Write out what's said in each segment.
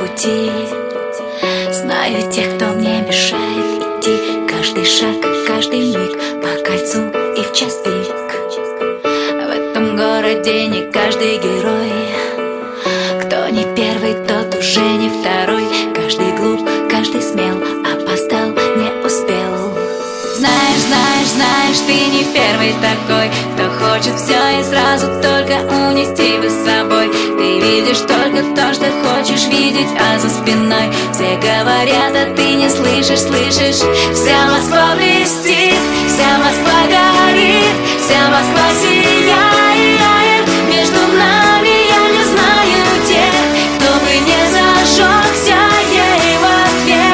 пути. Знаю тех, кто мне мешает идти. Каждый шаг, каждый миг по кольцу и в час пик. В этом городе не каждый герой. Кто не первый, тот уже не второй. Каждый глуп, каждый смел, опоздал, не успел. Знаешь, знаешь, знаешь, ты не первый такой, кто хочет все и сразу только унести вы с собой. Ты видишь только то, что хочешь видеть, а за спиной все говорят, а ты не слышишь, слышишь. Вся Москва блестит, вся Москва горит, вся Москва сияет. Между нами я не знаю тех, кто бы не зажегся ей в ответ.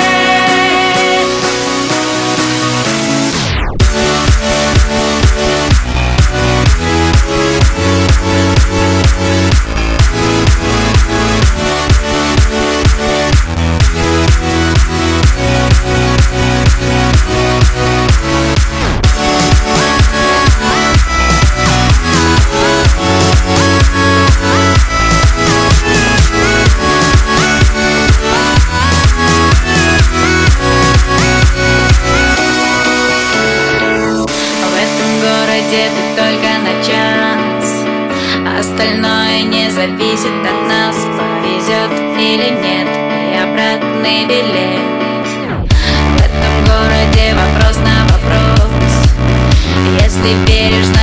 Ты только на час, остальное не зависит от нас. Повезет или нет, и обратный билет. В этом городе вопрос на вопрос. Если веришь,